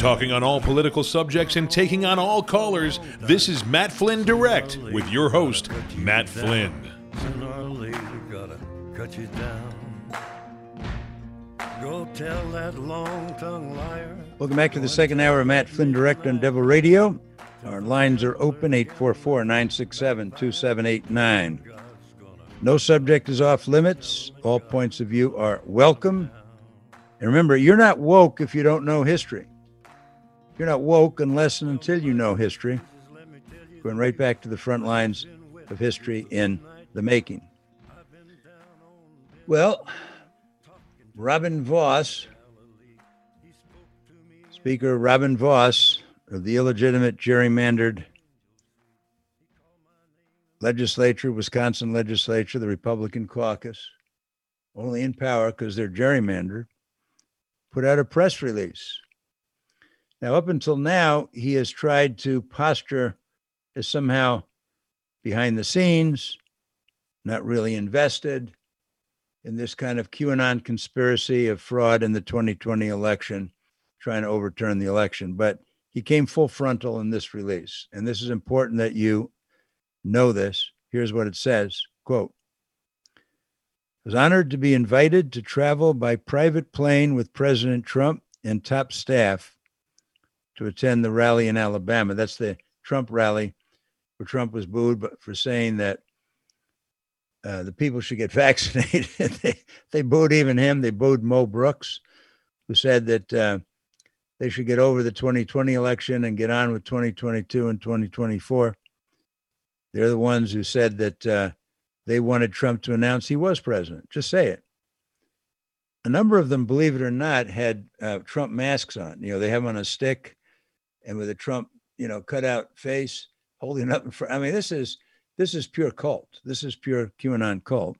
Talking on all political subjects and taking on all callers, this is Matt Flynn Direct with your host, Matt Flynn. Sooner or later, gotta cut you down. Go tell that long-tongued liar. Welcome back to the second hour of Matt Flynn Direct on Devil Radio. Our lines are open, 844-967-2789. No subject is off limits. All points of view are welcome. And remember, you're not woke if you don't know history. You're not woke unless and until you know history. Going right back to the front lines of history in the making. Well, Robin Vos, Speaker Robin Vos of the illegitimate gerrymandered legislature, Wisconsin legislature, the Republican caucus, only in power because they're gerrymandered, put out a press release. Now, up until now, he has tried to posture as somehow behind the scenes, not really invested in this kind of QAnon conspiracy of fraud in the 2020 election, trying to overturn the election. But he came full frontal in this release. And this is important that you know this. Here's what it says, quote, "I was honored to be invited to travel by private plane with President Trump and top staff to attend the rally in Alabama." That's the Trump rally where Trump was booed but for saying that the people should get vaccinated. They booed even him. They booed Mo Brooks, who said that they should get over the 2020 election and get on with 2022 and 2024. They're the ones who said that they wanted Trump to announce he was president. Just say it. A number of them, believe it or not, had Trump masks on. You know, they have them on a stick and with a Trump, cutout face holding up in front. I mean, this is pure cult. This is pure QAnon cult.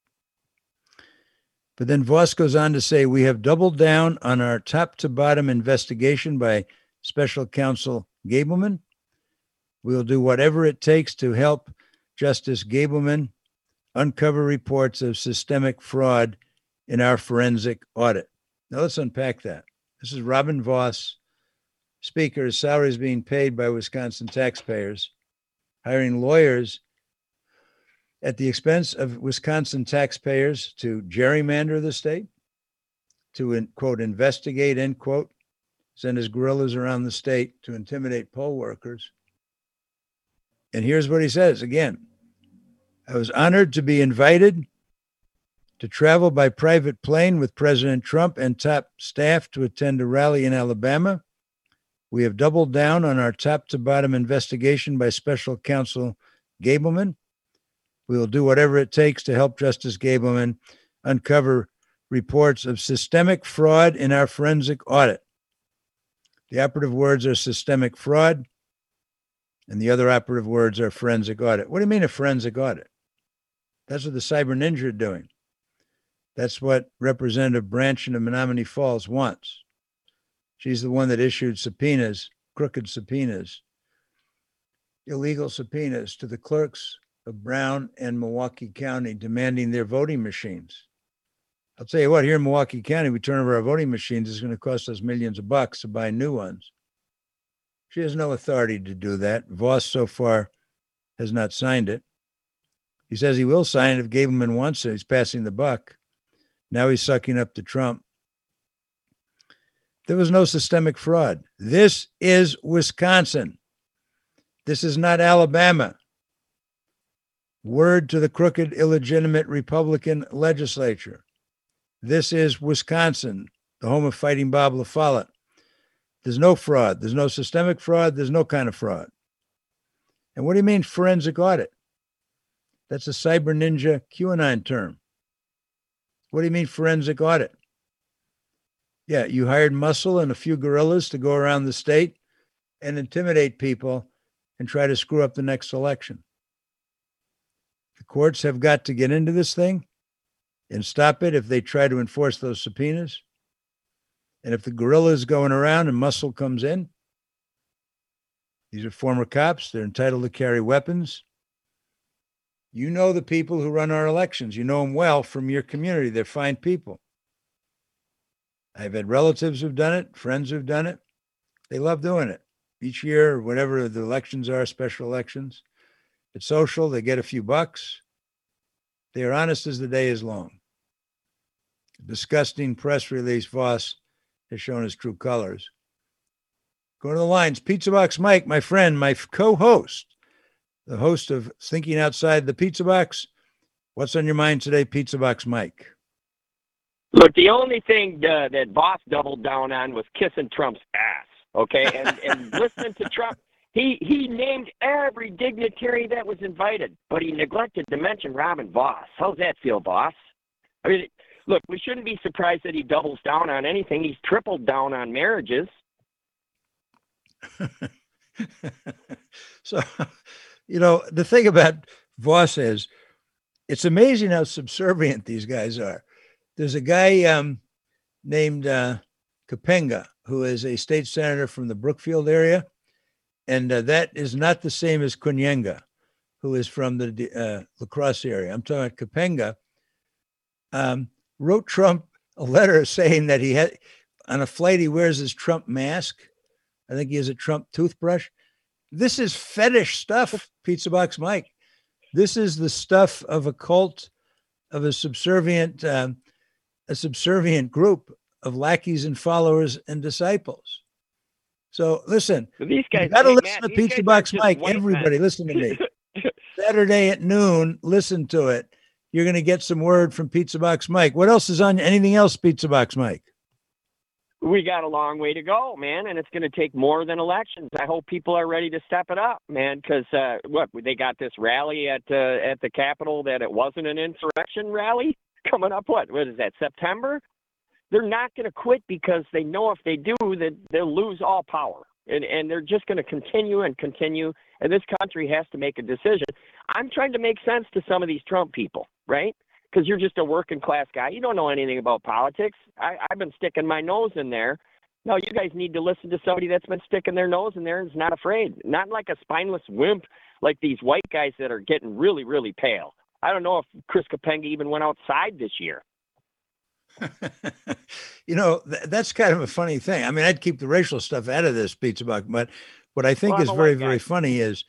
But then Vos goes on to say, "We have doubled down on our top-to-bottom investigation by Special Counsel Gableman. We will do whatever it takes to help Justice Gableman uncover reports of systemic fraud in our forensic audit." Now let's unpack that. This is Robin Vos, Speaker. His salary is being paid by Wisconsin taxpayers, hiring lawyers at the expense of Wisconsin taxpayers to gerrymander the state, to, quote, investigate, end quote, send his guerrillas around the state to intimidate poll workers. And here's what he says again. "I was honored to be invited to travel by private plane with President Trump and top staff to attend a rally in Alabama. We have doubled down on our top-to-bottom investigation by Special Counsel Gableman. We will do whatever it takes to help Justice Gableman uncover reports of systemic fraud in our forensic audit." The operative words are systemic fraud, and the other operative words are forensic audit. What do you mean a forensic audit? That's what the Cyber Ninja are doing. That's what Representative Branch in Menominee Falls wants. She's the one that issued subpoenas, crooked subpoenas, illegal subpoenas to the clerks of Brown and Milwaukee County demanding their voting machines. I'll tell you what, here in Milwaukee County, we turn over our voting machines. It's going to cost us millions of bucks to buy new ones. She has no authority to do that. Vos so far has not signed it. He says he will sign it if Gableman wants it. He's passing the buck. Now he's sucking up to Trump. There was no systemic fraud. This is Wisconsin. This is not Alabama. Word to the crooked, illegitimate Republican legislature. This is Wisconsin, the home of Fighting Bob LaFollette. There's no fraud. There's no systemic fraud. There's no kind of fraud. And what do you mean forensic audit? That's a Cyber Ninja QAnon term. What do you mean forensic audit? Yeah, you hired muscle and a few guerrillas to go around the state and intimidate people and try to screw up the next election. The courts have got to get into this thing and stop it if they try to enforce those subpoenas. And if the guerrilla is going around and muscle comes in, these are former cops. They're entitled to carry weapons. You know the people who run our elections. You know them well from your community. They're fine people. I've had relatives who've done it, friends who've done it. They love doing it each year, whenever the elections are, special elections. It's social. They get a few bucks. They are honest as the day is long. Disgusting press release. Voss has shown his true colors. Going to the lines. Pizza Box Mike, my friend, my co-host, the host of Thinking Outside the Pizza Box. What's on your mind today, Pizza Box Mike? Look, the only thing that Voss doubled down on was kissing Trump's ass, okay? And listening to Trump, he named every dignitary that was invited, but he neglected to mention Robin Voss. How's that feel, Voss? I mean, look, we shouldn't be surprised that he doubles down on anything. He's tripled down on marriages. So, the thing about Voss is, it's amazing how subservient these guys are. There's a guy named Kapenga, who is a state senator from the Brookfield area. And that is not the same as Kunyenga, who is from the La Crosse area. I'm talking about Kapenga. Wrote Trump a letter saying that he had, on a flight, he wears his Trump mask. I think he has a Trump toothbrush. This is fetish stuff, Pizza Box Mike. This is the stuff of a cult, of a subservient group of lackeys and followers and disciples. So listen, these guys, you got to listen Matt, to Pizza Box Mike. Everybody, listen to me. Saturday at noon, listen to it. You're going to get some word from Pizza Box Mike. What else is on? Anything else, Pizza Box Mike? We got a long way to go, man, and it's going to take more than elections. I hope people are ready to step it up, man, because they got this rally at the Capitol that it wasn't an insurrection rally coming up. What is that, September? They're not going to quit because they know if they do that they'll lose all power, and they're just going to continue and continue. And this country has to make a decision. I'm trying to make sense to some of these Trump people, right? Because you're just a working class guy. You don't know anything about politics. I've been sticking my nose in there. No, you guys need to listen to somebody that's been sticking their nose in there and is not afraid. Not like a spineless wimp like these white guys that are getting really, really pale. I don't know if Chris Kapenga even went outside this year. That's kind of a funny thing. I mean, I'd keep the racial stuff out of this, Pizza Box, but what I think is very, very funny is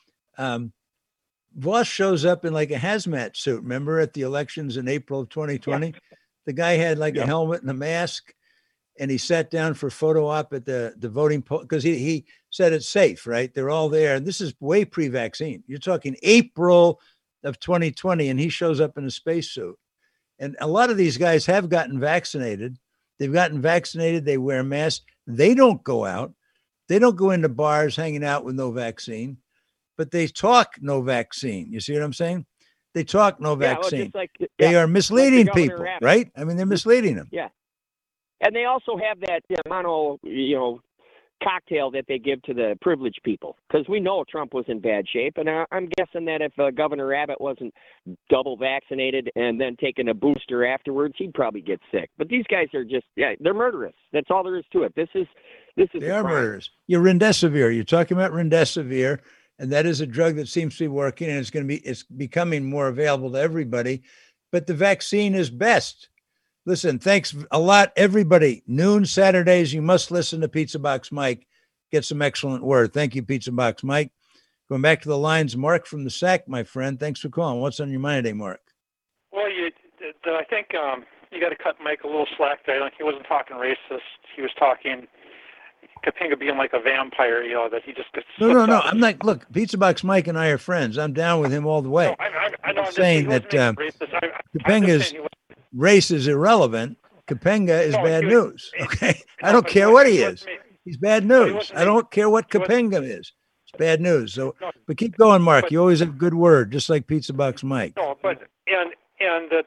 Voss shows up in like a hazmat suit. Remember at the elections in April of 2020? Yeah. The guy had like a helmet and a mask, and he sat down for a photo op at the voting poll because he said it's safe, right? They're all there. And this is way pre-vaccine. You're talking April of 2020, and he shows up in a spacesuit. And a lot of these guys have gotten vaccinated. They've gotten vaccinated. They wear masks. They don't go out. They don't go into bars hanging out with no vaccine, but they talk no vaccine. You see what I'm saying? They talk no vaccine. They are misleading people, right? I mean, they're misleading them. Yeah. And they also have that mono, cocktail that they give to the privileged people, because we know Trump was in bad shape. And I'm guessing that if Governor Abbott wasn't double vaccinated and then taking a booster afterwards, he'd probably get sick. But these guys are just, they're murderous. That's all there is to it. They are murderers. You're Remdesivir. You're talking about Remdesivir, and that is a drug that seems to be working, and it's becoming more available to everybody. But the vaccine is best. Listen, thanks a lot, everybody. Noon Saturdays, you must listen to Pizza Box Mike. Get some excellent word. Thank you, Pizza Box Mike. Going back to the lines, Mark from the SAC, my friend. Thanks for calling. What's on your mind today, Mark? Well, I think you got to cut Mike a little slack there. He wasn't talking racist. He was talking Kapenga being like a vampire, that he just gets. No. I'm not. Look, Pizza Box Mike and I are friends. I'm down with him all the way. No, I know. I'm saying that Kapenga's race is irrelevant. Kapenga is bad news. Okay, I don't care what he is. He's bad news. I don't care what Kapenga is. It's bad news. So, but keep going, Mark. You always have a good word, just like Pizza Box Mike. No, but and that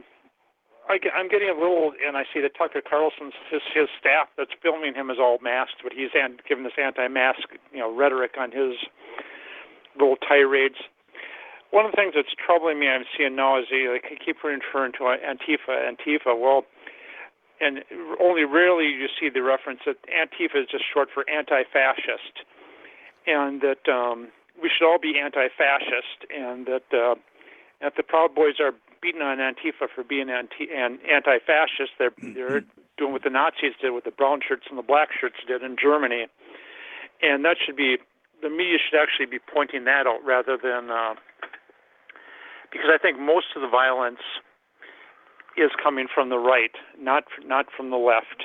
I'm getting a little, and I see that Tucker Carlson's his staff that's filming him is all masked, but he's giving this anti-mask rhetoric on his little tirades. One of the things that's troubling me, I'm seeing now, is they keep referring to Antifa. Well, and only rarely you see the reference that Antifa is just short for anti-fascist, and that we should all be anti-fascist, and that if the Proud Boys are beating on Antifa for being anti-fascist, they're doing what the Nazis did, what the brown shirts and the black shirts did in Germany. And that should be, the media should actually be pointing that out rather than, because I think most of the violence is coming from the right, not from the left.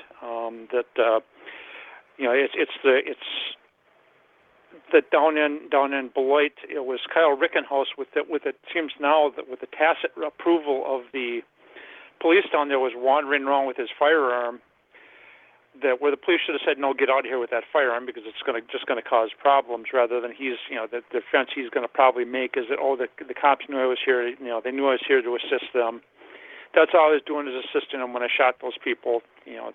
That down in Beloit, it was Kyle Rickenhouse with it seems now that with the tacit approval of the police down there was wandering around with his firearm, that where the police should have said, no, get out of here with that firearm because it's just going to cause problems, rather than the defense he's going to probably make is that, the cops knew I was here, they knew I was here to assist them. That's all I was doing, is assisting them when I shot those people, and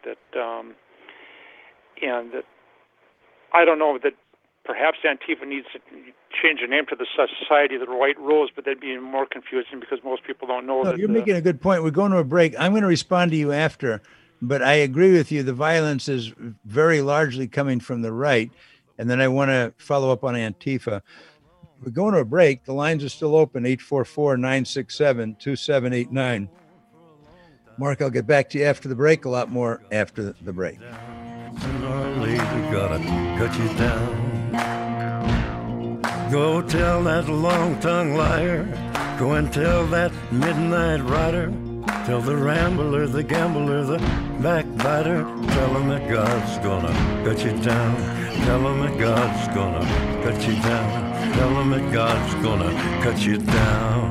that I don't know, that perhaps Antifa needs to change the name to the Society of the White Rose, but that'd be even more confusing because most people don't know. You're making a good point. We're going to a break. I'm going to respond to you after, but I agree with you. The violence is very largely coming from the right. And then I want to follow up on Antifa. We're going to a break. The lines are still open, 844-967-2789. Mark, I'll get back to you after the break. A lot more after the break. Sooner or later, gotta cut you down. Go tell that long-tongued liar. Go and tell that midnight rider. Tell the rambler, the gambler, the backbiter. Tell him that God's gonna cut you down. Tell him that God's gonna cut you down. Tell him that God's gonna cut you down.